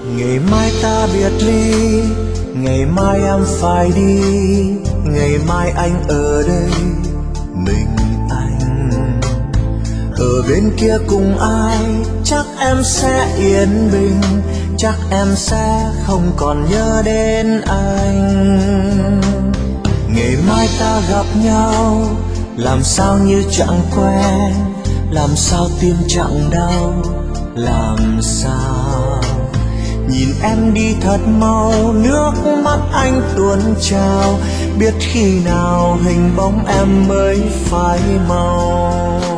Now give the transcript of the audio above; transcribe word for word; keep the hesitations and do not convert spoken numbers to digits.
Ngày mai ta biệt ly, ngày mai em phải đi, ngày mai anh ở đây mình anh. Ở bên kia cùng ai chắc em sẽ yên bình, chắc em sẽ không còn nhớ đến anh. Ngày mai ta gặp nhau, làm sao như chẳng quen, làm sao tim chẳng đau, làm sao nhìn em đi thật mau, nước mắt anh tuôn trào, biết khi nào hình bóng em mới phai màu.